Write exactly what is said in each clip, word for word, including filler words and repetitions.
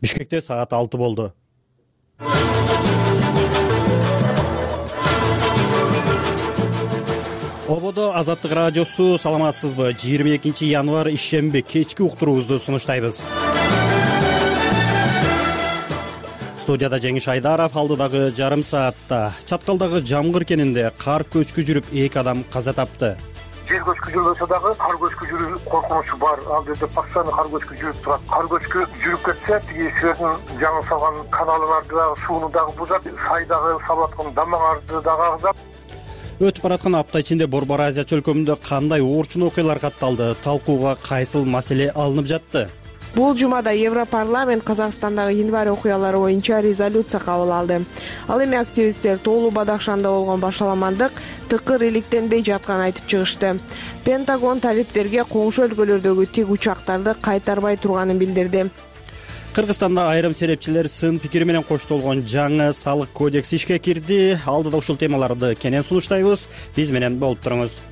Бишкекте саат алты болду. Ободо Азаттык радиосу, саламатсызбы? жыйырма экинчи январь ишемби кечки уктуруубузду сунуштайбыз. Студияда Жеңиш Айдаров. Алдыдагы жарым саатта Чаткалдагы Жамгыр кенинде кар көчкү жүрүп эки адам каза тапты. Жер көчкү жүрбөсө дагы кар көчкү жүрүү коркунучу бар. Ал жерде постоянно кар көчкү жүрүп турат. Кар көчкү жүрүп кетсе, тиги силердин жаңы салган каналыңарды дагы, сууну дагы бузат, сайдагы салып аткан дамаңарды дагы агызат. Өтүп бараткан апта ичинде Борбор Азия чөлкөмүндө кандай оорчун окуялар катталды? Талкууга кайсыл маселе алынып жатты? Бул жумада Европарламент Казакстандагы январь окуялары боюнча резолюция кабыл алды. Ал эми активисттер тоолуу Бадахшанда болгон башаламандык тыкыр иликтенбей жатканын айтып чыгышты. Пентагон талиптерге коңшу өлкөлөрдөгү тик учактарды кайтарбай турганын билдирди. Кыргызстанда айрым серепчилер сын пикири менен коштолгон жаңы салык кодекс ишке кирди. Алдыда ушул темаларды кенен сунуштайбыз. Биз менен болуп туруңуз.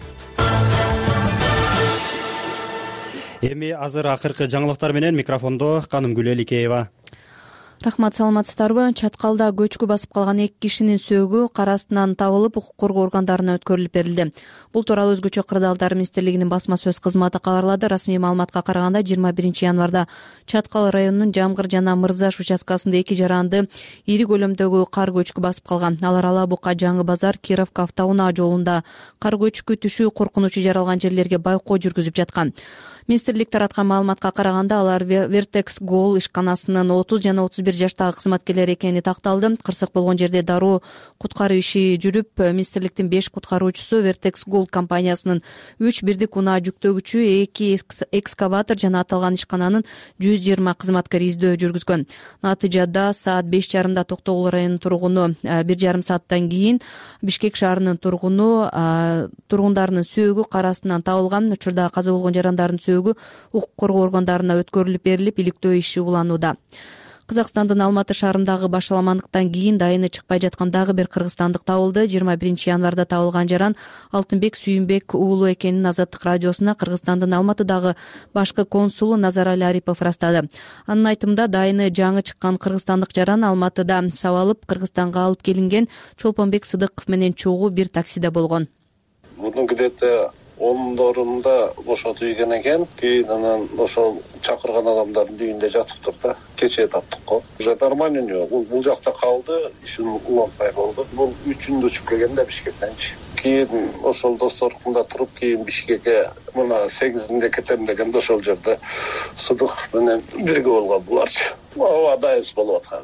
Эми азыр акыркы жаңылыктар менен микрофондо Канымгүл Эликеева. Рахмат, саламатсыздарбы? Чаткалда көчкү басып калган эки кишинин сөөгү кар астынан табылып, укук коргоо органдарына өткөрүлүп берилди. Бул тууралуу Өзгөчө кырдаалдар министрлигинин басма сөз кызматы кабарлады. Расмий маалыматка караганда жыйырма биринчи январда Чаткал районунун Жамгыр жана Мырзаш участкасында эки жаранды ири көлөмдөгү кар көчкү басып калган. Алар Ала Бука, Жаңы базар, Кировка автоунаа жолунда кар көчкү түшүү коркунучу жаралган жерлерге байкоо жүргүзүп жаткан. Министрлик тараткан маалыматка караганда алар Vertex Gold ишканасынын отуз жана отуз бир жаштагы кызматкерлери экени такталды. Кырсык болгон жерде дароо куткаруу иши жүрүп, министрликтин беш куткаруучусу, Vertex Gold компаниясынын үч бирдик унаа жүктөгүчү, эки экскаватор жана аталган ишкананын жүз жыйырма кызматкери издөө жүргүзгөн. Натыйжада саат беш жарымда Токтогул районунун тургуну бир жарым сааттан кийин Бишкек шаарынын тургуну тургундарынын сөөгү кар астынан табылган. Учурда каза болгон жарандардын сөөгү укук коргоо органдарына өткөрүлүп берилип, иликтөө иши уланууда. Казакстандын Алматы шаарындагы башаламандыктан кийин дайыны чыкпай жаткан дагы бир кыргызстандык табылды. жыйырма биринчи январда табылган жаран Алтынбек Сүйүнбек уулу экенин Азаттык радиосуна Кыргызстандын Алматыдагы башкы консулу Назарали Арипов ырастады. Анын айтымында, дайыны жаңы чыккан кыргызстандык жаран Алматыда сабалып Кыргызстанга алып келинген Чолпонбек Сыдыков менен чогуу бир таксиде болгон. Мунун где-то ондорунда ошо үйгөн экен. Кийин анан ошол чакырган адамдардын үйүндө жатыптыр да. Кечээ таптык го. Уже нормально у него. Бул жакта калды, ишин уланбай болду. Бул үчүндө учуп келген да Бишкектенчи. Кийин ошол досторунда туруп, кийин Бишкекке мына сегизинде кетем дегенде ошол жерде Сыдыков менен бирге болгон буларчы. Ооба дайыс болуп аткан.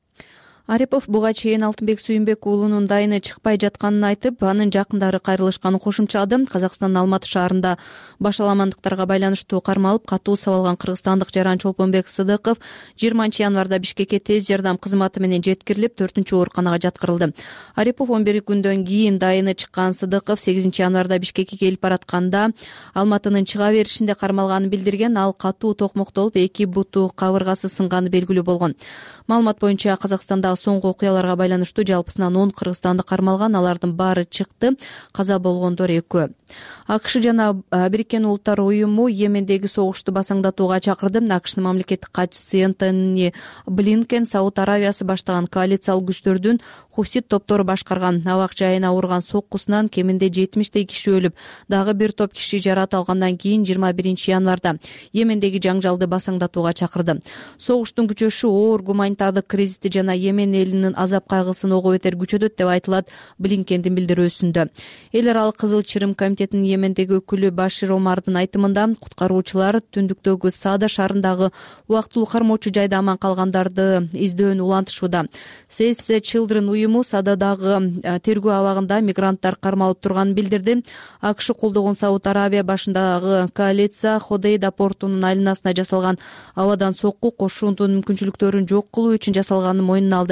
Арипов буга чейин Алтынбек Сүйүнбек уулунун дайыны чыкпай жатканын айтып, анын жакындары кайрылышканын кошумчалады. Казакстандын Алматы шаарында башаламандыктарга байланыштуу карма алып катуу сабалган кыргызстандык жаран Чолпонбек Сыдыков жыйырманчы январда Бишкекке тез жардам кызматы менен жеткирилип, төртүнчү ооруканага жаткырылды. Арипов он бир күндөн кийин дайыны чыккан Сыдыков сегизинчи январда Бишкекке келип баратканда Алматынын чыга беришинде кармалганын билдирген. Ал катуу токмоктолуп, эки буту кабыргасы сынганы белгилүү болгон. Маалымат боюнча Казакстанда соңку окуяларга байланыштуу жалпысынан он кыргызстанды кармалган. Алардын баары чыкты, каза болгондор экөө. АКШ жана Бириккен Улуттар уюму Йемендеги согушту басаңдатууга чакырды. АКШнын мамлекеттик катчысы Энтони Блинкен Сауд Аравиясы баштаган коалициялык күчтөрдүн хусит топтору башкарган абак жайына урган соккусунан кеминде жетимиштей киши өлүп, дагы бир топ киши жарат алгандан кийин жыйырма биринчи январда Йемендеги жаңжалды басаңдатууга чакырды. Согуштун күчөшү оор гуманитардык кризисти жана Йемен элинин азап кайгысын ого бетер күчөтөт деп айтылат Блинкендин билдирүүсүндө. Эл аралык Кызыл Чырым комитетинин Йемендеги өкүлү Башир Омардын айтымында, куткаруучулар түндүктөгү Саада шаарындагы убактылуу кармоочу жайда аман калгандарды издөөнү улантышууда. Save the Children уюму Саададагы тергөө абагында мигранттар кармалып турганын билдирди. АКШ колдогон Сауд Аравия башындагы коалиция Ходейда портунун айланасына жасалган абадан сокку кошуунун мүмкүнчүлүктөрүн жок кылуу үчүн жасалганын мойнуна алды.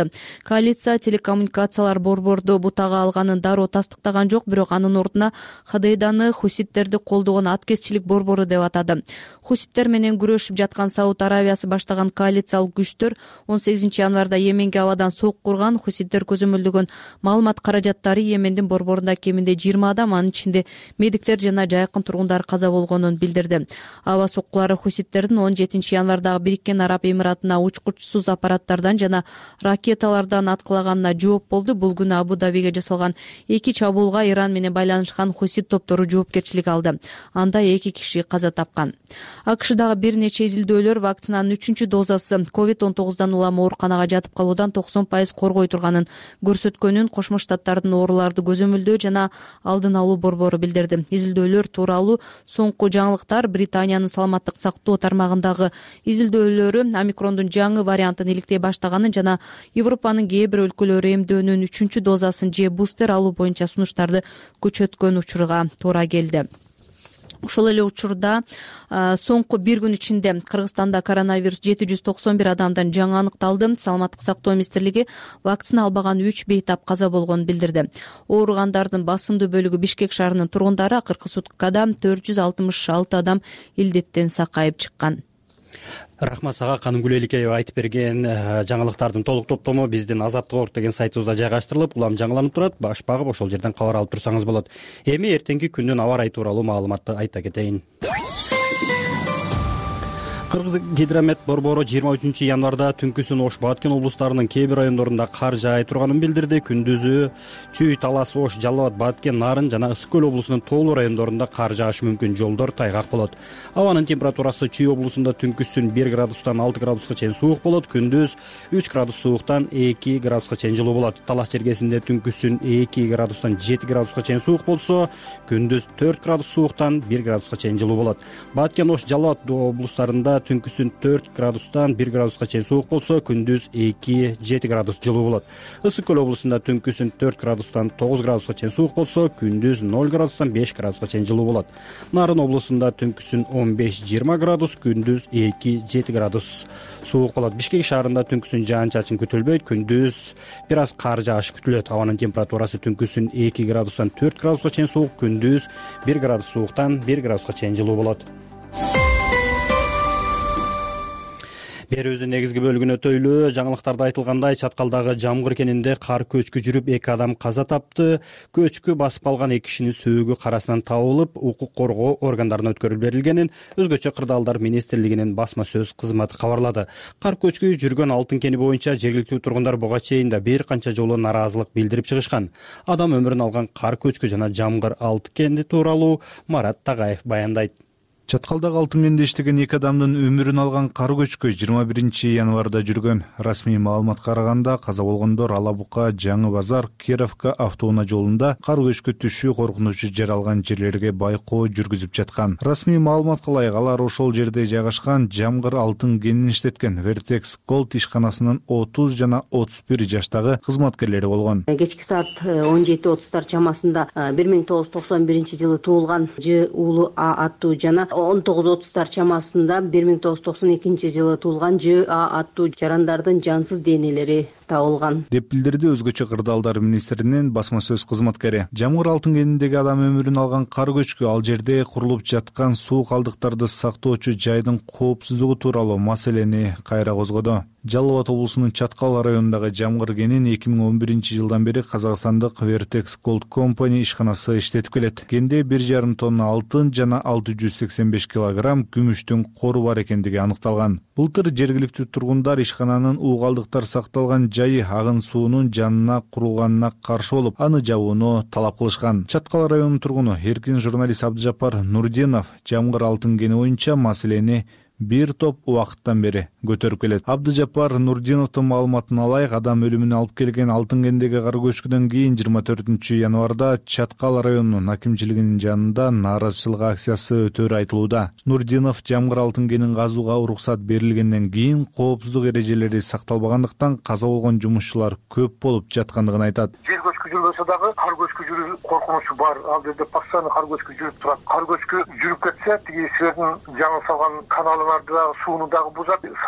алды. Коалиция телекоммуникациялар борборду бутага алганын дароо тастыктаган жок, бирок анын ордуна Ходейданы хуситтерди колдогон аткезчилик борбору деп атады. Хуситтер менен күрөшүп жаткан Сауд Аравиясы баштаган коалициялык күчтөр он сегизинчи январда Йеменге абадан сок курган. Хуситтер көзөмөлдөгөн маалымат каражаттары Йемендин борборунда кеминде жыйырма адам, анын ичинде медиктер жана жайкын тургундар каза болгонун билдирди. Аба соккулары хуситтердин он жетинчи январдагы Бириккен Араб Эмиратына учкучсуз аппараттардан жана ракеталардан аткылаганына жооп болду. Бул күнү Абу Дабиге жасалган эки чабуулга Иран менен байланышкан хусит топтору жоопкерчилик алды. Анда эки киши каза тапкан. АКШдагы бир нече изилдөөлөр вакцинанын үчүнчү дозасы ковид он тогуздан улам ооруканага жатып калуудан токсон пайыз коргой турганын көрсөткөнүн Кошмо Штаттардын ооруларды көзөмөлдөө жана алдын алуу борбору билдирди. Изилдөөлөр тууралуу соңку жаңылыктар Британиянын саламаттык сактоо тармагындагы изилдөөлөрү омикрондун жаңы вариантын иликтей баштаганын жана Европанын кээ бир өлкөлөрү эмдөөнүн үчүнчү дозасын же бустер алуу боюнча сунуштарды көчөткөн учурга туура келди. Ошол эле учурда соңку бир күн ичинде Кыргызстанда коронавирус жети жүз токсон бир адамдан жаңы аныкталды. Саламаттык сактоо министрлиги вакцина албаган үч бейтап каза болгонун билдирди. Ооругандардын басымдуу бөлүгү Бишкек шаарынын тургундары. Акыркы суткада төрт жүз алтымыш алты адам илдеттен сакайып чыккан. Рахмат сага, Канымгүл Эликеева айтып берген жаңылыктардын толук топтому биздин Азаттык орг деген сайтыбызда жайгаштырылып, улам жаңыланып турат. Баш багып ошол жерден кабар алып турсаңыз болот. Эми эртеңки күндүн аба ырайы тууралуу маалыматты айта кетейин. Кыргыз гидромет борбору жыйырма үчүнчү январда түнкүсүн Ош, Баткен облустарынын кээ бир райондорунда кар жаай турганын билдирди. Күндүзү Чүй, Талас, Ош, Жалал Абад, Баткен, Нарын жана Ысык көл облусунун тоолуу райондорунда кар жаашы мүмкүн, жолдор тайгак болот. Абанын температурасы Чүй облусунда түнкүсүн бир градустан алты градуска чейин суук болот, күндүз үч градус сууктан эки градуска чейин жылуу болот. Талас жергесинде түнкүсүн эки градустан жети градуска чейин суук болсо, күндүз төрт градус сууктан бир градуска чейин жылуу болот. Баткен, Ош, Жалал Абад облустарында түнкүсүн төрт градустан бир градуска чейин суук болсо, күндүз эки жети градус жылуу болот. Ысык көл облусунда түнкүсүн төрт градустан тогуз градуска чейин суук болсо, күндүз ноль градустан беш градуска чейин жылуу болот. Нарын облусунда түнкүсүн он беш жыйырма градус, күндүз эки жети градус суук болот. Бишкек шаарында түнкүсүн жаан-чачын күтүлбөйт, күндүз бир аз кар жаашы күтүлөт. Абанын температурасы түнкүсүн эки градустан төрт градуска чейин суук, күндүз бир градус сууктан бир градуска чейин жылуу болот. Берүүбүздүн негизги бөлүгүнө өтөйлү. Жаңылыктарда айтылгандай, Чаткалдагы Жамгыр кенинде кар көчкү жүрүп эки адам каза тапты. Көчкү басып калган эки кишинин сөөгү карасынан табылып, укук коргоо органдарына өткөрүлүп берилгенин Өзгөчө кырдаалдар министрлигинин басма сөз кызматы кабарлады. Кар көчкү жүргөн Алтын кени боюнча жергиликтүү тургундар буга чейин да бир канча жолу нааразылык билдирип чыгышкан. Адам өмүрүн алган кар көчкү жана Жамгыр Алтын кени тууралуу Марат Тагаев баяндайт. Чаткалдагы Алтын кенде иштеген эки адамдын өмүрүн алган кар көчкү жыйырма биринчи январда жүргөн. Расмий маалыматка караганда каза болгондор Ала Бука, Жаңы Базар, Кировка автоунаа жолунда кар көчкү түшүү коркунучу жаралган жерлерге байкоо жүргүзүп жаткан. Расмий маалыматка ылайык, алар ошол жерде жайгашкан Жамгыр Алтын кенин иштеткен Vertex Gold ишканасынын отуз жана отуз бир жаштагы кызматкерлери болгон. Кечки саат он жети отуздар чамасында бир миң тогуз жүз токсон биринчи жылы туулган Ж уулу А аттуу жана он тогуз отуздар чамасында бир миң тогуз жүз токсон экинчи жылы туулган Ж А аттуу жарандардын жансыз денелери табылган деп билдирди Өзгөчө кырдаалдар министринин басма сөз кызматкери. Жамгыр Алтын кениндеги адам өмүрүн алган кар көчкү ал жерде курулуп жаткан суу калдыктарды сактоочу жайдын коопсуздугу тууралуу маселени кайра козгоду. Жалал Абад облусунун Чаткал районундагы Жамгыр кенин эки миң он биринчи жылдан бери казакстандык Vertex Gold Company ишканасы иштетип келет. Кенде бир жарым тонна алтын жана алты жүз сексен беш килограмм күмүштүн кору бар экендиги аныкталган. Былтыр жергиликтүү тургундар ишкананын уу калдыктар сакталган жайы агын суунун жанына курулганына каршы болуп, аны жабууну талап кылышкан. Чаткал районунун тургуну эркин журналист Абдыжаппар Нурдинов Жамгыр Алтын кени боюнча маселени бир топ убакыттан бери көтөрүп келет. Абдыжаппар Нурдиновдун маалыматына ылайык, адам өлүмүнө алып келген Алтын кендеги кар көчкүдөн кийин жыйырма төртүнчү январда Чаткал районунун акимчилигинин жанында нааразычылык акциясы өтөрү айтылууда. Нурдинов Жамгыр Алтын кенин казууга уруксат берилгенден кийин коопсуздук эрежелери сакталбагандыктан каза болгон жумушчулар көп болуп жаткандыгын айтат. Жер көчкү жүрбөсө дагы кар көчкү жүрүү коркунучу бар. Ал жерде постоянно кар көчкү жүрүп турат. Кар көчкү жүрүп кетсе, тиги силердин жаңы салган каналыңарды дагы сууну дагы бузат.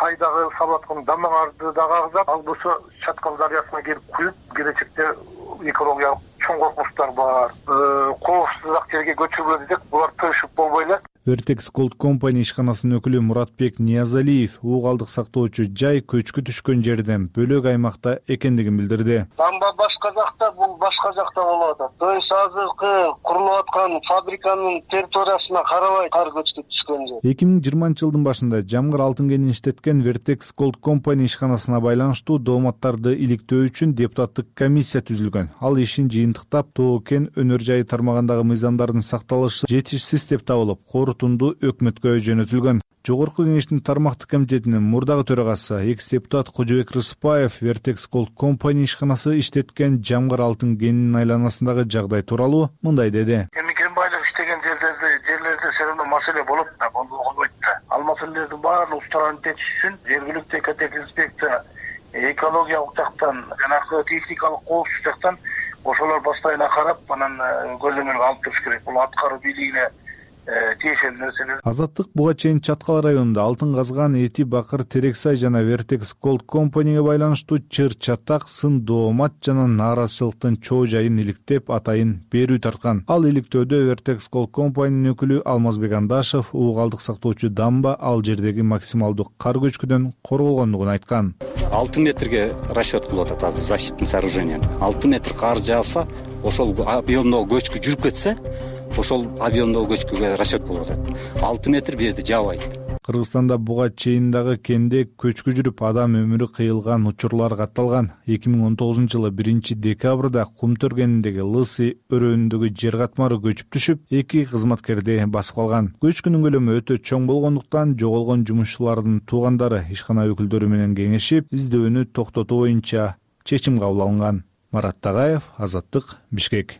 сайдагы салып аткан дамаңарды да кагызат. Ал болсо Чаткал дарыясына келип куюп, келечекте экологиялык чоң коркунучтар бар. Коопсуздак жерге көчүрүлөт десек, булар тыйышып болбой элек. Vertex Gold Company ишканасынын өкүлү Муратбек Ниязалиев уу калдык сактоочу жай көчкү түшкөн жерден бөлөк аймакта экендигин билдирди. Дамба башка жакта, бул башка жакта болуп атат. То есть азыркы курулуп аткан фабриканын территориясына карабай кар көчкү түшкөн жер. эки миң жыйырманчы жылдын башында жамгыр алтын кенин иштеткен Vertex Gold Company ишканасына байланыштуу дооматтарды иликтөө үчүн депутаттык комиссия түзүлгөн. Ал ишин жыйынтыктап, тоо кен өнөр жайы тармагындагы мыйзамдардын сакталышы жетишсиз деп табылып, корутунду өкмөткө жөнөтүлгөн. Жогорку кеңештин тармактык комитетинин мурдагы төрагасы, экс депутат Кожобек Рыспаев Vertex Gold Company ишканасы иштеткен жамгыр алтын кенинин айланасындагы жагдай тууралуу мындай деди. Эми кен байлык иштеген жерлерде жерлерде все равно маселе болот да, болбойт да. Ал маселелердин баарын устаран текшиш үчүн жергиликтүү экотехинспекция экологиялык жактан жанагы техникалык коопсуздук жактан ошолор постоянно карап, анан көзөмөлгө алып туруш керек. Бул аткаруу бийлигине тиешелүү нерселер. Азаттык буга чейин Чаткал районунда алтын казган Эти Бакыр Терексай жана Vertex Gold Company'ге байланыштуу чыр чатак, сын доомат жана нааразычылыктын чоо жайын иликтеп атайын берүү тарткан. Ал иликтөөдө Vertex Gold Company'нын өкүлү Алмазбек Андашев уу калдык сактоочу дамба ал жердеги максималдуу кар көчкүдөн корголгондугун айткан. алты метрге расчет кылып атат азыр защитный сооружение. алты метр кар жааса, ошол объемдогу көчкү жүрүп кетсе, ошол объемдогу көчкүгө расчет болуп атат. алты метр берди жабайт. Кыргызстанда буга чейин дагы кенде көчкү жүрүп адам өмүрү кыйылган учурлар катталган. эки миң он тогузунчу жылы биринчи декабрда Кумтөр кениндеги Лысы өрөөнүндөгү жер катмары көчүп түшүп, эки кызматкерди басып калган. Көчкүнүн көлөмү өтө чоң болгондуктан жоголгон жумушчулардын туугандары ишкана өкүлдөрү менен кеңешип, издөөнү токтотуу боюнча чечим кабыл алынган. Марат Тагаев, Азаттык, Бишкек.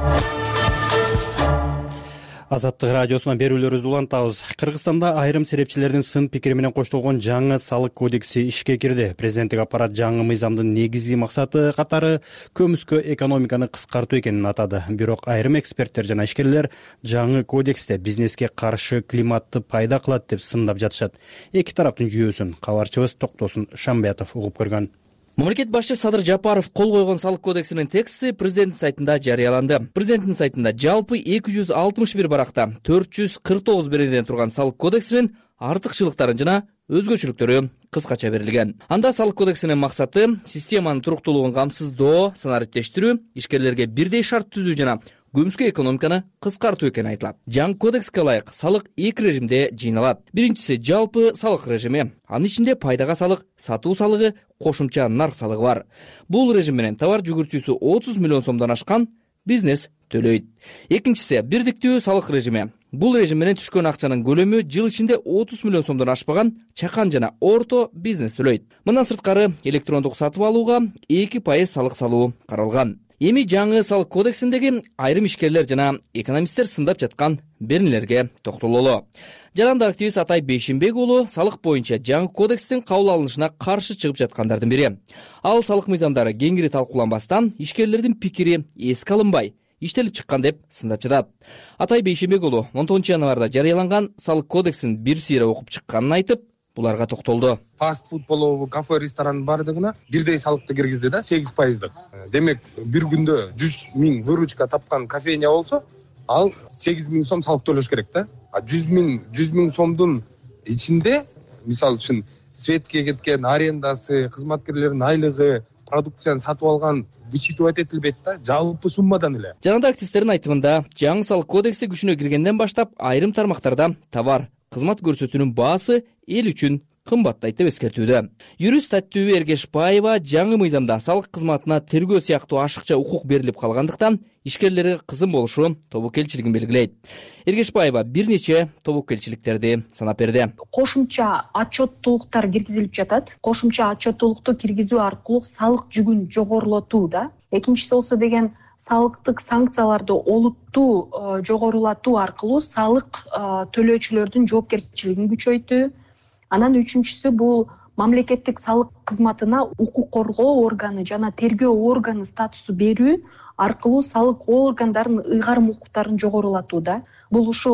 Азаттык радиосунан берүүлөрүбүздү улантабыз. Кыргызстанда айрым серепчилердин сын пикири менен коштолгон жаңы салык кодекси ишке кирди. Президенттик аппарат жаңы мыйзамдын негизги максаты катары көмүскө экономиканы кыскартуу экенин атады. Бирок айрым эксперттер жана ишкерлер жаңы кодексте бизнеске каршы климатты пайда кылат деп сындап жатышат. Эки тараптын жүйөсүн кабарчыбыз Токтосун Шамбиятов угуп көргөн. Мамлекет башчы Садыр Жапаров кол койгон салык кодексинин тексти президенттин сайтында жарыяланды. Президенттин сайтында жалпы эки жүз алтымыш бир баракта төрт жүз кырк тогуз беренеден турган салык кодексинин артыкчылыктарын жана өзгөчөлүктөрү кыскача берилген. Анда салык кодексинин максаты системанын туруктуулугун камсыздоо, санариптештирүү, ишкерлерге бирдей шарт түзүү жана көмүскө экономиканы кыскартуу экени айтылат. Жаңы кодекске ылайык салык эки режимде жыйналат. Биринчиси жалпы салык режими. Анын ичинде пайдага салык, сатуу салыгы, кошумча нарк салыгы бар. Бул режим менен товар жүгүртүүсү отуз миллион сомдон ашкан бизнес төлөйт. Экинчиси бирдиктүү салык режими. Бул режим менен түшкөн акчанын көлөмү жыл ичинде отуз миллион сомдон ашпаган чакан жана орто бизнес төлөйт. Мындан сырткары электрондук сатып алууга эки пайыз салык салуу каралган. Эми жаңы салык кодексиндеги айрым ишкерлер жана экономисттер сындап жаткан беренелерге токтололу. Жарандык активист Атай Бейшимбек уулу салык боюнча жаңы кодекстин кабыл алынышына каршы чыгып жаткандардын бири. Ал салык мыйзамдары кеңири талкууланбастан ишкерлердин пикири эске алынбай, иштелип чыккан деп сындап жатат. Атай Бейшимбек уулу он тогузунчу январда жарыяланган салык кодексин бир сыйра окуп чыкканын айтып, буларга токтолду. Фастфуд болобу, кафе, ресторан бардыгына бирдей салыкты киргизди да, сегиз пайыздык. Демек, бир күндө жүз миң выручка тапкан кофейня болсо, ал сегиз миң сом салык төлөш керек да. А жүз миң сомдун ичинде, мисалы үчүн, светке кеткен арендасы, кызматкерлердин айлыгы, продукцияны сатып алган вычитывать этилбейт да, жалпы суммадан эле. Жанагы активисттердин айтымында, жаңы салык кодекси күчүнө киргенден баштап айрым тармактарда товар, кызмат көрсөтүүнүн баасы эл үчүн кымбаттайт деп эскертүүдө. Юрист Таттүбү Эргешбаева жаңы мыйзамда салык кызматына тергөө сыяктуу ашыкча укук берилип калгандыктан ишкерлерге кызым болушу тобокелчилигин белгилейт. Эргешбаева бир нече тобокелчиликтерди санап берди. Кошумча отчеттуулуктар киргизилип жатат. Кошумча отчеттуулукту киргизүү аркылуу салык жүгүн жогорулатуу да. Экинчиси болсо деген салыктык санкцияларды олуттуу жогорулатуу аркылуу салык төлөөчүлөрдүн жоопкерчилигин күчөйтүү. Анан үчүнчүсү бул мамлекеттик салык кызматына укук коргоо органы жана тергөө органы статусу берүү аркылуу салык органдарынын ыйгарым укуктарын жогорулатуу да. Бул ушу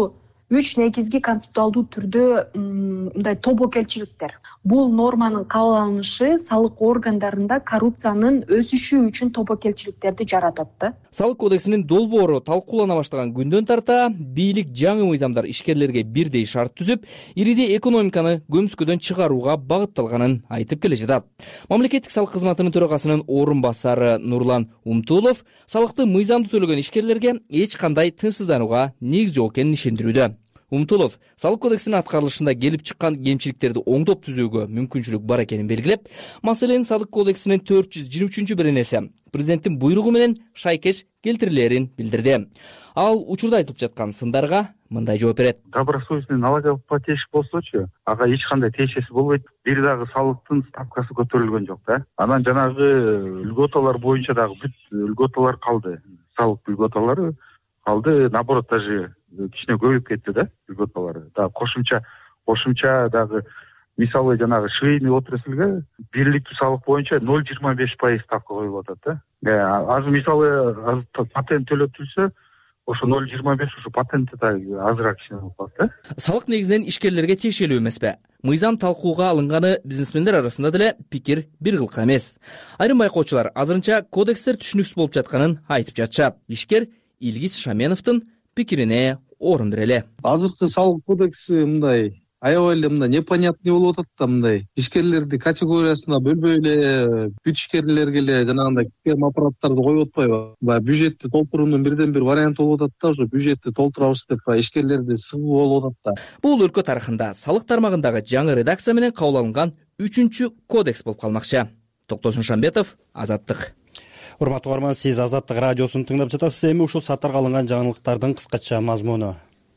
үч негизги концептуалдуу түрдө мындай тобокелчиликтер. Бул норманын кабыл алынышы салык органдарында коррупциянын өсүшү үчүн тобокелчиликтерди жаратат да. Салык кодексинин долбоору талкуулана баштаган күндөн тарта бийлик жаңы мыйзамдар ишкерлерге бирдей шарт түзүп, ириде экономиканы көмүскөдөн чыгарууга багытталганын айтып келе жатат. Мамлекеттик салык кызматынын төрагасынын орун басары Нурлан Умтулов салыкты мыйзамдуу төлөгөн ишкерлерге эч кандай тынчсызданууга негиз жок экенин ишендирүүдө. Умтулов салык кодексинин аткарылышында келип чыккан кемчиликтерди оңдоп түзүүгө мүмкүнчүлүк бар экенин белгилеп, маселенин салык кодексинин төрт жүз жыйырма үчүнчү беренеси президенттин буйругу менен шайкеш келтирилерин билдирди. Ал учурда айтылып жаткан сындарга мындай жооп берет. Добросовестный налогоплательщик болсочу, ага эч кандай тиешеси болбойт. Бир дагы салыктын ставкасы көтөрүлгөн жок да. Анан жанагы льготалар боюнча дагы бүт льготалар калды. Салык льготалары калды, наоборот, даже кичине көбөйүп кетти да льготалары. Да кошумча кошумча дагы мисалы жанагы швейный отрасльге бирликтүү салык боюнча ноль жыйырма беш пайыз ставка коюлуп атат да. Азыр мисалы патент төлөтүлсө, ошо ноль жыйырма беш ушу патенти да азыраак кичине болуп калат да. Салык негизинен ишкерлерге тиешелүү эмеспи? Мыйзам талкууга алынганы бизнесмендер арасында деле пикир бир кылка эмес. Айрым байкоочулар азырынча кодекстер түшүнүксүз болуп жатканын айтып жатышат. Ишкер Илгиз Шаменовдун пикирине орун берели. Азыркы салык кодекси мындай аябай эле мындай непонятный болуп атат да, мындай ишкерлерди категориясына бөлбөй эле бүт ишкерлерге эле жанагындай кем аппараттарды коюп атпайбы? Баягы бюджетти толтуруунун бирден бир варианты болуп атат да, ошо бюджетти толтурабыз деп ишкерлерди сыгуу болуп атат да. Бул өлкө тарыхында салык тармагындагы жаңы редакция менен кабыл алынган үчүнчү кодекс болуп калмакчы. Токтосун Шамбетов, Азаттык. Урматтуу угарман, сиз Азаттык радиосун тыңдап жатасыз. Эми ушул сааттарга алынган жаңылыктардын кыскача мазмуну.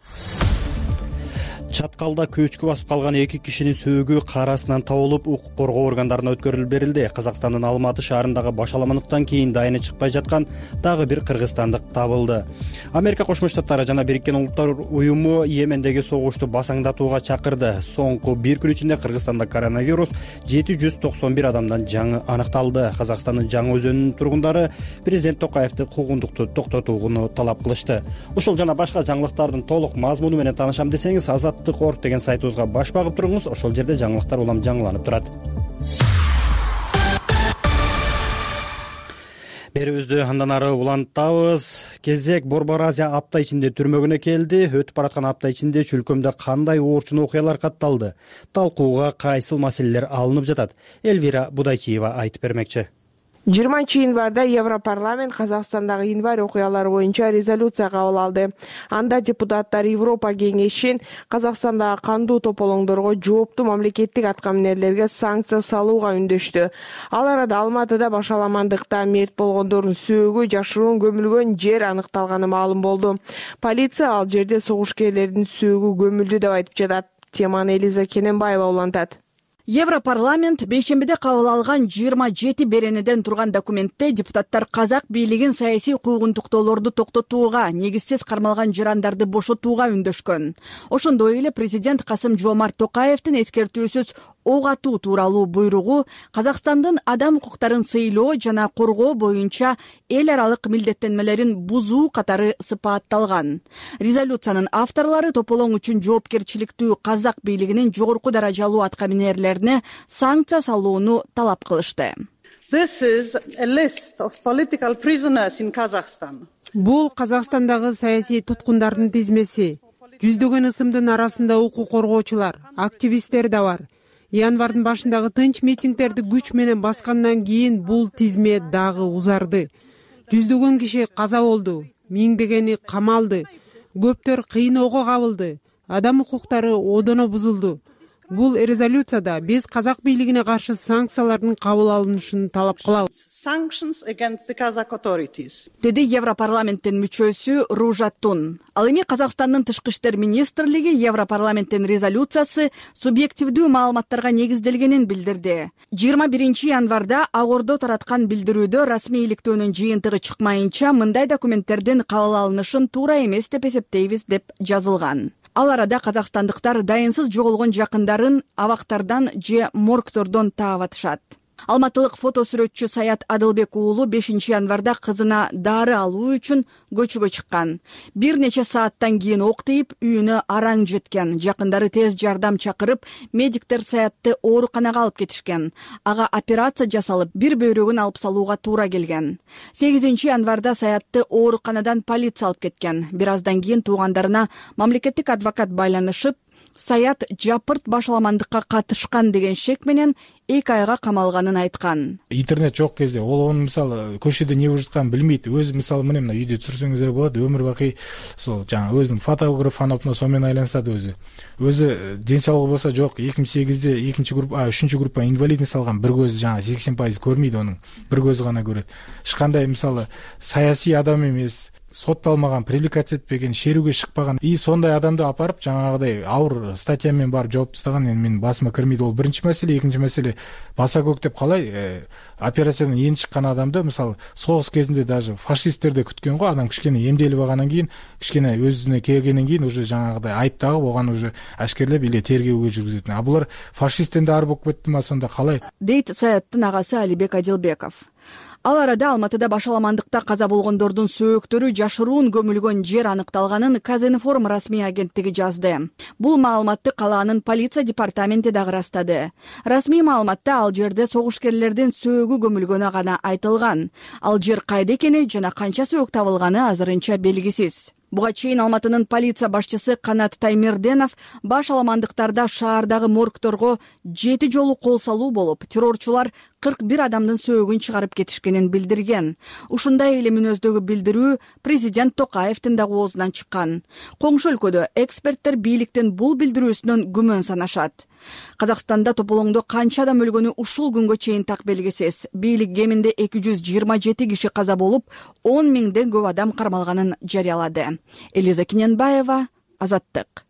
Чаткалда көчкү басып калган эки кишинин сөөгү каарасынан табылып, укук коргоо органдарына өткөрүлүп берилди. Казакстандын Алматы шаарындагы башаламандыктан кийин дайыны чыкпай жаткан дагы бир кыргызстандык табылды. Америка Кошмо Штаттары жана Бириккен Улуттар уюму Йемендеги согушту басаңдатууга чакырды. Соңку бир күн ичинде Кыргызстанда коронавирус жети жүз токсон бир адамдан жаңы аныкталды. Казакстандын Жаңы Өзөнүнүн тургундары президент Токаевди куугунтукту токтотууну талап кылышты. Ушул жана башка жаңылыктардын толук мазмуну менен таанышам десеңиз, Азаттык орг деген сайтыбызга баш багып туруңуз. Ошол жерде жаңылыктар улам жаңыланып турат. Берүүбүздү андан ары улантабыз. Кезек Борбор Азия апта ичинде түрмөгүнө келди. Өтүп бараткан апта ичинде чөлкөмдө кандай оорчун окуялар катталды? Талкууга кайсыл маселелер алынып жатат? Элвира Будайчиева айтып бермекчи. жыйырманчы январда Европарламент Казакстандагы январь окуялары боюнча резолюция кабыл алды. Анда депутаттар Европа кеңешин Казакстандагы кандуу тополоңдорго жооптуу мамлекеттик аткаминерлерге санкция салууга үндөштү. Ал арада Алматыда башаламандыкта мерт болгондордун сөөгү жашыруун көмүлгөн жер аныкталганы маалым болду. Полиция ал жерде согушкерлердин сөөгү көмүлдү деп айтып жатат. Теманы Элиза Кененбаева улантат. Европарламент бейшембиде кабыл алган жыйырма жети беренеден турган документте депутаттар казак бийлигин саясий куугунтуктоолорду токтотууга, негизсиз кармалган жарандарды бошотууга үндөшкөн. Ошондой эле президент Касым-Жомарт Токаевдин эскертүүсүз ок атуу тууралуу буйругу Казакстандын адам укуктарын сыйлоо жана коргоо боюнча эл аралык милдеттенмелерин бузуу катары сыпаатталган. Резолюциянын авторлору тополоң үчүн жоопкерчиликтүү казак бийлигинин жогорку даражалуу аткаминерлерине санкция салууну талап кылышты. Бул Казакстандагы саясий туткундардын тизмеси. Жүздөгөн ысымдын арасында укук коргоочулар, активисттер да бар. Январдын башындагы тынч митингдерди күч менен баскандан кийин бул тизме дагы узарды. Жүздөгөн киши каза болду, миңдегени камалды, көптөр кыйноого кабылды, адам укуктары одоно бузулду. Бул резолюцияда биз казак бийлигине каршы санкциялардын кабыл алынышын талап кылабыз. Деди Европарламенттин мүчөсү Ружа Тун. Ал эми Казакстандын тышкы иштер министрлиги Европарламенттин резолюциясы субъективдүү маалыматтарга негизделгенин билдирди. жыйырма биринчи январда Ак Ордо тараткан билдирүүдө расмийликтөөнүн жыйынтыгы чыкмайынча мындай документтердин кабыл алынышын туура эмес деп эсептейбиз деп жазылган. Ал арада казакстандыктар дайынсыз жоголгон жакындарын абактардан же моргтордон таап атышат. Алматылык фотосүрөтчү Саят Адылбек уулу бешинчи январда кызына дары алуу үчүн көчөгө чыккан. Бир нече сааттан кийин ок тийип, үйүнө араң жеткен. Жакындары тез жардам чакырып, медиктер Саятты ооруканага алып кетишкен. Ага операция жасалып, бир бөйрөгүн алып салууга туура келген. сегизинчи январда Саятты ооруканадан полиция алып кеткен. Бир аздан кийин туугандарына мамлекеттик адвокат байланышып, Саят жапырт башаламандыкка катышкан деген шек менен эки айга камалганын айткан. Интернет жок кезде ол onu мисалы көчөдө эмне болуп жатканын билмейт. Өзү мисалы мына мына үйдө түсүрсөңүздөр болот, өмүр бакый сол жаңа өзүнүн фотограф анап мына сонун менен айланышат өзү. Өзү ден соолугу болсо жок, эки миң сегизде экинчи группа, үчүнчү группа инвалидность алган, бир көзү жаңа сексен пайыз көрмөйт анын, бир көзү гана көрөт. Эч кандай мисалы саясий адам эмес, сотталмаган, привлекаться этпеген, шерүүгө шыкпаган и сондай адамды апарып жаңагыдай ауыр статья менен барып жооп тастаган эми менин басыма кирмейт. Ол биринчи маселе. Экинчи маселе баса көктөп калай э, операциядан эни чыккан адамды мисалы согуш кезинде даже фашисттерде күткөн го, адам кичкене эмделип алгандан кийин, кичкене өзүнө келгенден кийин уже жаңагыдай айып тагып, оган уже ашкерлеп эле тергөөгө жүргүзөт. А булар фашисттен да ар болуп кеттима, сонда калай? Дейт Саяттын агасы Алибек Адилбеков. Ал арада Алматыда башаламандыкта каза болгондордун сөөктөрү жашыруун көмүлгөн жер аныкталганын Казинформ расмий агенттиги жазды. Бул маалыматты калаанын полиция департаменти дагы ырастады. Расмий маалыматта ал жерде согушкерлердин сөөгү көмүлгөнү гана айтылган. Ал жер кайда экени жана канча сөөк табылганы азырынча белгисиз. Буга чейин Алматынын полиция башчысы Канат Таймерденов башаламандыктарда шаардагы моргторго жети жолу кол салуу болуп, террорчулар кырк бир адамдын сөөгүн чыгарып кетишкенин билдирген. Ушундай эле мүнөздөгү билдирүү президент Токаевдин дагы оозунан чыккан. Коңшу өлкөдө эксперттер бийликтин бул билдирүүсүнөн күмөн санашат. Казакстанда тополоңдо канча адам өлгөнү ушул күнгө чейин так белгисиз. Бийлик кеминде эки жүз жыйырма жети киши каза болуп, он миңден көп адам кармалганын жарыялады. Элиза Киненбаева, Азаттык.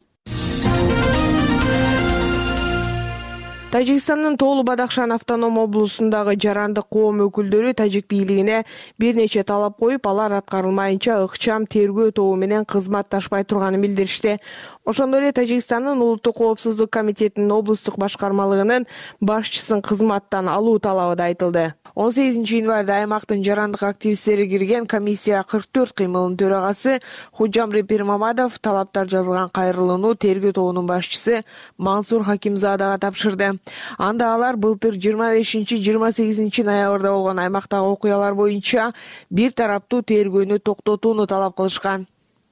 Тажикстандын Тоолу Бадахшан автоном облусундагы жарандык коом өкүлдөрү тажик бийлигине бир нече талап коюп, алар аткарылмайынча ыкчам тергөө тобу менен кызматташпай турганын билдиришти. Ошондой эле Тажикстандын улуттук коопсуздук комитетинин облустук башкармалыгынын башчысын кызматтан алуу талабы да айтылды. он сегизинчи январда аймактын жарандык активисттери кирген комиссия кырк төрт кыймылынын төрагасы Худжамри Пирмамадов талаптар жазылган кайрылууну тергөө тобунун башчысы Мансур Хакимзадага тапшырды. Анда алар былтыр жыйырма бешинчи жыйырма сегизинчи ноябрда болгон аймактагы окуялар боюнча бир тараптуу тергөөнү токтотууну талап кылышкан.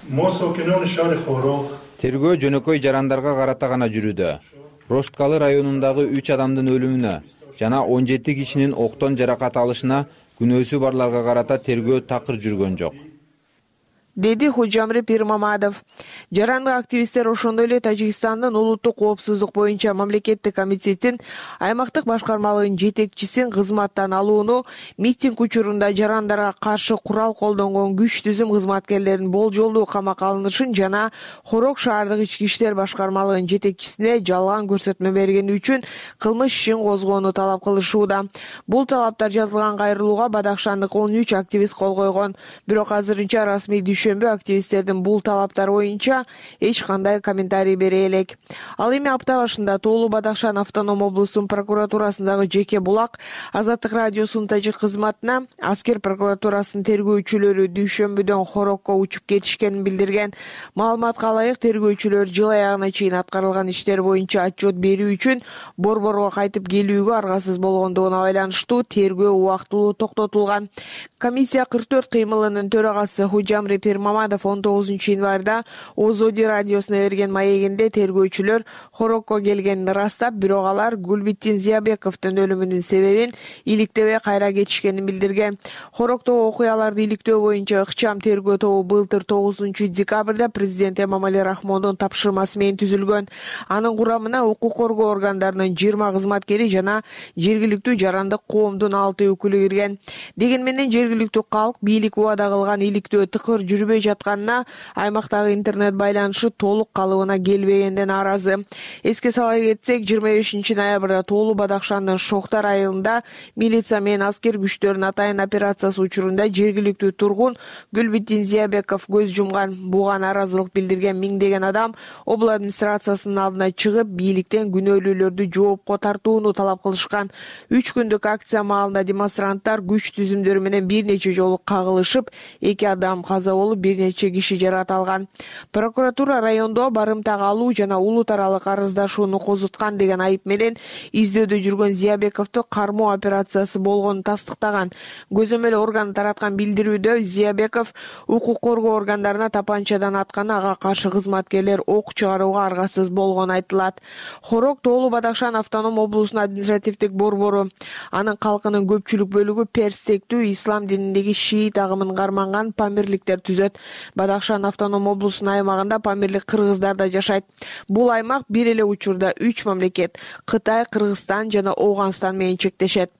Тергөө жөнөкөй жарандарга карата гана жүрүүдө. Рошткалы районундагы үч адамдын өлүмүнө жана он жети кишинин октон жаракат алышына күнөөсү барларга карата тергөө такыр жүргөн жок, деди Худжамри Пирмамадов. Жарандык активисттер ошондой эле Тажикстандын улуттук коопсуздук боюнча мамлекеттик комитеттин аймактык башкармалыгынын жетекчисин кызматтан алууну, митинг учурунда жарандарга каршы курал колдонгон күч түзүм кызматкерлеринин болжолдуу камакка алынышын жана Хорок шаардык ички иштер башкармалыгынын жетекчисине жалган көрсөтмө бергени үчүн кылмыш ишин козгоону талап кылышууда. Бул талаптар жазылган кайрылууга Бадахшандык он үч активист кол койгон. Бирок азырынча расмий активисттердин бул талаптар боюнча эч кандай комментарий бере элек. Ал эми апта башында Тоолу Бадахшан автоном облусунун прокуратурасындагы жеке булак Азаттык радиосунун тажик кызматына аскер прокуратурасынын тергөөчүлөрү дүйшөмбүдөн Хорокко учуп кетишкенин билдирген. Маалыматка ылайык, тергөөчүлөр жыл аягына чейин аткарылган иштер боюнча отчет берүү үчүн борборго кайтып келүүгө аргасыз болгондугуна байланыштуу тергөө убактылуу токтотулган. Комиссия кырк төрт кыймылынын төрагасы Худжамри Пирмамадов он тогузунчу январда Озоди радиосуна берген маегинде тергөөчүлөр Хорокко келгенин ырастап, бирок алар Гулбиттин Зиябековдун өлүмүнүн себебин иликтебей кайра кетишкенин билдирген. Хороктогу окуяларды иликтөө боюнча ыкчам тергөө тобу былтыр тогузунчу декабрда президент Эмомали Рахмондун тапшырмасы менен түзүлгөн. Анын курамына укук коргоо органдарынын жыйырма кызматкери жана жергиликтүү жарандык коомдун алты өкүлү кирген. Дегенменен жергиликтүү калк бийлик убада кылган иликтөө тыкыр жүрбөй жүрбөй жатканына, аймактагы интернет байланышы толук калыбына келбегенден наразы. Эске сала кетсек, жыйырма бешинчи ноябрда Тоолу Бадахшандын Шохтар айылында милиция менен аскер күчтөрүнүн атайын операциясы учурунда жергиликтүү тургун Гүлбитдин Зиябеков көз жумган. Буга наразылык билдирген миңдеген адам обл администрациясынын алдына чыгып, бийликтен күнөөлүүлөрдү жоопко тартууну талап кылышкан. Үч күндүк акция маалында демонстранттар күч түзүмдөрү менен бир нече жолу кагылышып, эки адам каза болуп, бир нече киши жаракат алган. Прокуратура райондо барымтага алуу жана улут аралык арыздашууну козуткан деген айып менен издөөдө жүргөн Зиябековду кармоо операциясы болгонун тастыктаган. Көзөмөл орган тараткан билдирүүдө Зиябеков укук коргоо органдарына тапанчадан атканы, ага каршы кызматкерлер ок чыгарууга аргасыз болгону айтылат. Хорок Тоолу Бадахшан автоном облусунун административдик борбору. Анын калкынын көпчүлүк бөлүгү перстектүү ислам дининдеги шиит агымын карманган памирликтер түзөт. Бадахшан автоном облусунун аймагында памирлик кыргыздар да жашайт. Бул аймак бир эле учурда үч мамлекет — Кытай, Кыргызстан жана Ооганстан менен чектешет.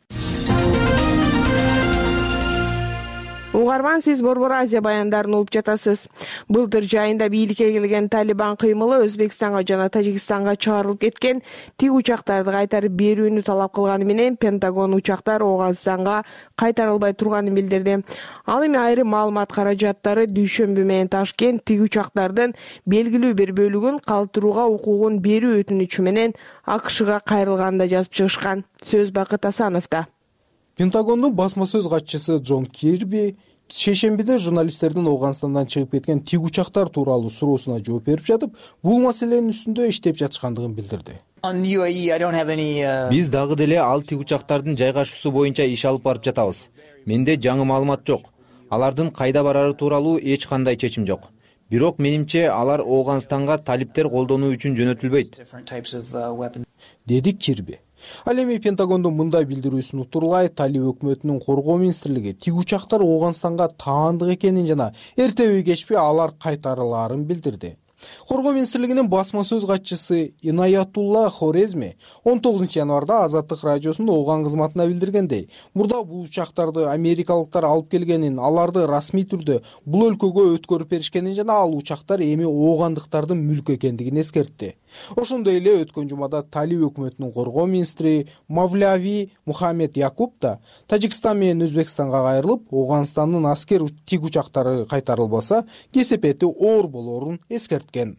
Угарман, сиз Борбор Азия баяндарын угуп жатасыз. Былтыр жайында бийликке келген Талибан кыймылы Өзбекстанга жана Тажикстанга чыгарылып кеткен тик учактарды кайтарып берүүнү талап кылганы менен Пентагон учактар Ооганстанга кайтарылбай турганын билдирди. Ал эми айрым маалымат каражаттары дүйшөмбү менен Ташкент тик учактардын белгилүү бир бөлүгүн калтырууга укугун берүү өтүнүчү менен АКШга кайрылганын да жазып чыгышкан. Сөз Бакыт Асановдо. Пентагондун басма сөз катчысы Джон Кирби шейшембиде журналисттердин Ооганстандан чыгып кеткен тик учактар тууралуу суроосуна жооп берип жатып, бул маселенин үстүндө иштеп жатышкандыгын билдирди. Биз дагы деле ал тик учактардын жайгашуусу боюнча иш алып барып жатабыз. Менде жаңы маалымат жок. Алардын кайда барары тууралуу эч кандай чечим жок. Бирок менимче алар Ооганстанга талиптер колдонуу үчүн жөнөтүлбөйт, деди Кирби. Ал эми Пентагондун мындай билдирүүсүн утурлай, Талиб өкмөтүнүн коргоо министрлиги тик учактар Ооганстанга таандык экенин жана эртеби кечпи алар кайтарылаарын билдирди. Коргоо министрлигинин басма сөз катчысы Инаятулла Хорезми он тогузунчу январда Азаттык радиосунун Ооган кызматына билдиргендей, мурда бул учактарды америкалыктар алып келгенин, аларды расмий түрдө бул өлкөгө өткөрүп беришкенин жана ал учактар эми оогандыктардын мүлкү экендигин эскертти. Ошондой эле өткөн жумада Талиб өкмөтүнүн коргоо министри Мавляви Мухаммед Якуб да Тажикстан менен Өзбекстанга кайрылып, Ооганстандын аскер тик учактары кайтарылбаса, кесепети оор болоорун эскерткен.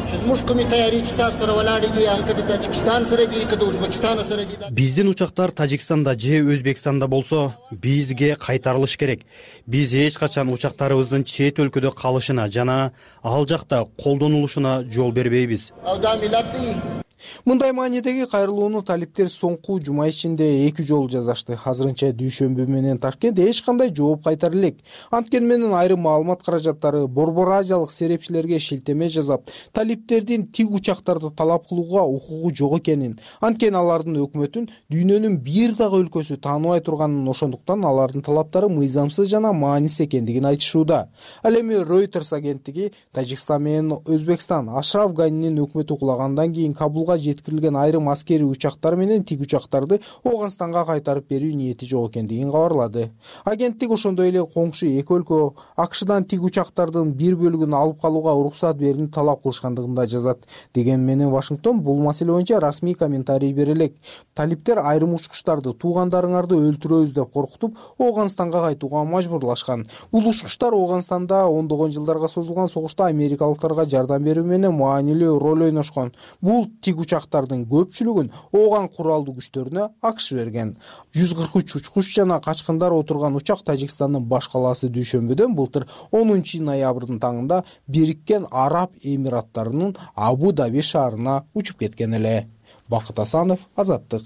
Биздин учактар Тажикстанда же Өзбекстанда болсо, бизге кайтарылыш керек. Биз эч качан учактарыбыздын чет өлкөдө калышына жана ал жакта колдонулушуна жол бербейбиз. Мындай маанидеги кайрылууну талиптер соңку жума ичинде эки жолу жазашты. Азырынча дүйшөмбү менен Ташкент эч кандай жооп кайтара элек. Анткени менен айрым маалымат каражаттары Борбор Азиялык серепчилерге шилтеме жасап, талиптердин тик учактарды талап кылууга укугу жок экенин, анткени алардын өкмөтүн дүйнөнүн бир дагы өлкөсү тааныбай турганын, ошондуктан алардын талаптары мыйзамсыз жана маанисиз экендигин айтышууда. Ал эми Reuters агенттиги Тажикстан менен Өзбекстан Ашраф Ганинин өкмөтү кулагандан кийин Кабулга жеткирилген айрым аскери учактар менен тик учактарды Ооганстанга кайтарып берүү ниети жок экендигин кабарлады. Агенттик ошондой эле коңшу эки өлкө АКШдан тик учактардын бир бөлүгүн алып калууга уруксат берүүнү талап кылышкандыгын да жазат. Деген менен Вашингтон бул маселе боюнча расмий комментарий бере элек. Талиптер айрым учкучтарды туугандарыңарды өлтүрөбүз деп коркутуп, Ооганстанга кайтууга мажбурлашкан. Бул учкучтар Ооганстанда ондогон жылдарга созулган согушта америкалыктарга жардам берүү менен маанилүү роль ойношкон. Бул тик учактардын көпчүлүгүн Ооган куралдуу күчтөрүнө АКШ берген. жүз кырк үч учкуч жана качкындар отурган учак Тажикстандын баш калаасы Дүйшөмбүдөн былтыр онунчу ноябрдын таңында Бириккен Араб Эмираттарынын Абу Даби шаарына учуп кеткен эле. Бакыт Асанов, Азаттык.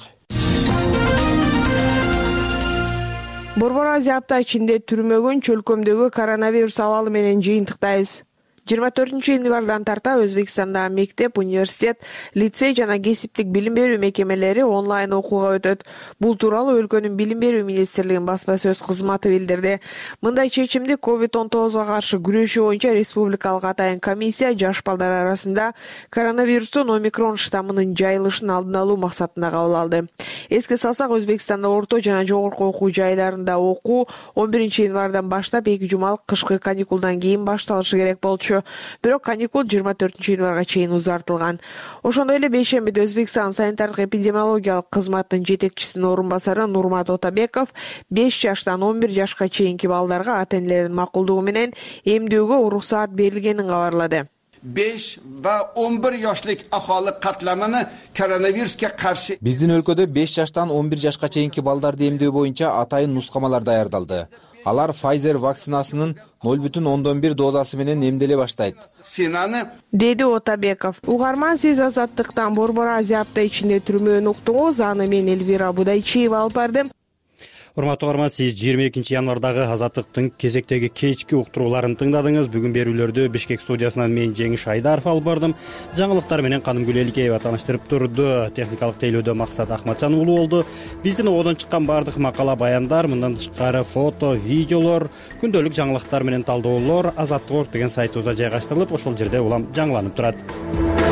Борбор Азия апта ичинде түрмөгүн чөлкөмдөгү коронавирус абалы менен жыйынтыктайбыз. жыйырма төртүнчү январдан тарта Өзбекстандагы мектеп, университет, лицей жана кесиптик билим берүү мекемелери онлайн окууга өтөт. Бул тууралуу өлкөнүн билим берүү министрлигинин басма сөз кызматы билдирди. Мындай чечимди ковид он тогузга каршы күрөшүү боюнча республикалык атайын комиссия жаш балдар арасында коронавирустун омикрон штаммынын жайылышын алдын алуу максатында кабыл алды. Эске салсак, Өзбекстанда орто жана жогорку окуу жайларында окуу он биринчи январдан баштап эки жумалык кышкы каникулдан кийин башталышы керек болчу. Бирок каникул жыйырма төртүнчү январга чейин узартылган. Ошондой эле бейшембиде Өзбекстан санитардык эпидемиологиялык кызматынын жетекчисинин орун басары Нурмат Отабеков беш жаштан он бир жашка чейинки балдарга ата-энелеринин макулдугу менен эмдөөгө уруксаат берилгенин кабарлады. besh va o'n bir yoshlik aholi qatlamini koronavirusga qarshi биздин өлкөдө беш жаштан он бир жашка чейинки балдарды эмдөө боюнча атайын нускамалар даярдалды. Алар Pfizer вакцинасынын ноль бүтүн ондон бир дозасы менен эмделе баштайт, деди Отабеков. Угарман, сиз Азаттыктан Борбор Азия апта ичинде түрмөөнү уктуңуз. Аны мен Элвира Будайчиева алып бардым. Урматтуу угарман, сиз жыйырма экинчи январдагы Азаттыктын кезектеги кечки уктурууларын тыңдадыңыз. Бүгүн берүүлөрдү Бишкек студиясынан мен Жеңиш Айдаров алып бардым. Жаңылыктар менен Канымгүл Эликеева тааныштырып турду. Техникалык тейлөөдө Максат Ахматжан уулу болду. Биздин ободон чыккан бардык макала, баяндар, мындан тышкары фото, видеолор, күндөлүк жаңылыктар менен талдоолор Азаттык деген сайтыбызда жайгаштырылып, ошол жерде улам жаңыланып турат.